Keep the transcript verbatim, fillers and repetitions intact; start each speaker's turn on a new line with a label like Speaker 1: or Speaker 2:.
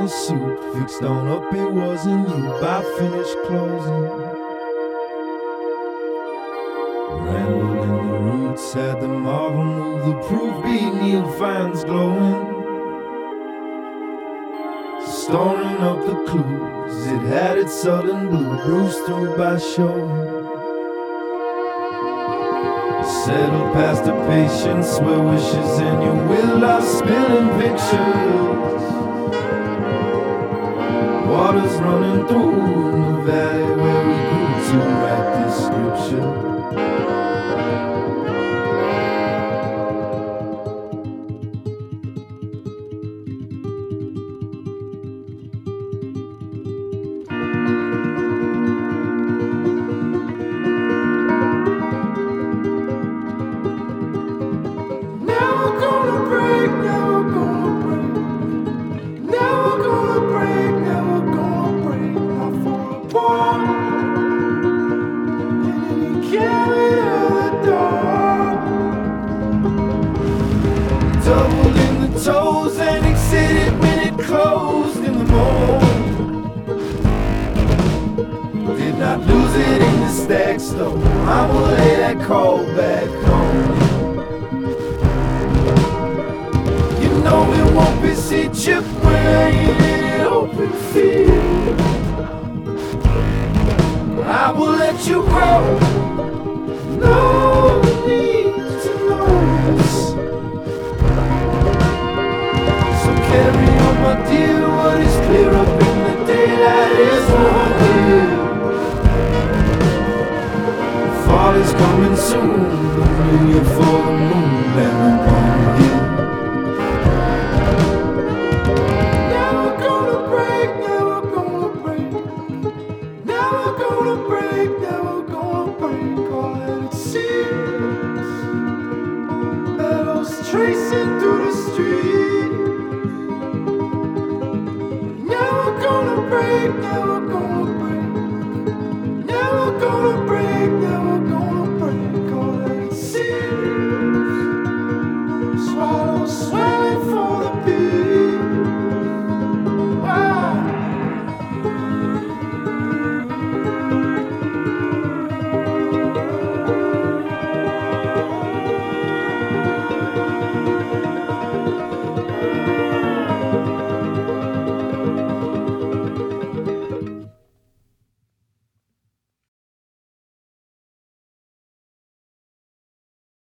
Speaker 1: a suit, fixed on up, it wasn't you. By finished closing, rambled in the roots, had the marvel move, the proof beat Neil Fines glowing. Storing up the clues, it had its sudden blue, bruised through by showing. Settle past the patience where wishes and your will are spilling pictures. Water's running through the valley where we grew to write this scripture. Doubled in the toes and exited when it closed in the morning. Did not lose it in the stacks though. I will lay that call back home. You know it won't be see chip when I ain't in an open field. I will let you grow. No need to know this. Carry on, my dear, what is clear up in the daylight is more clear. Fall is coming soon, hallelujah for the moon and upon you. Never gonna break, never gonna break. Never gonna break, never gonna break. All that it seems that I was tracing through the street. Never gonna break, never gonna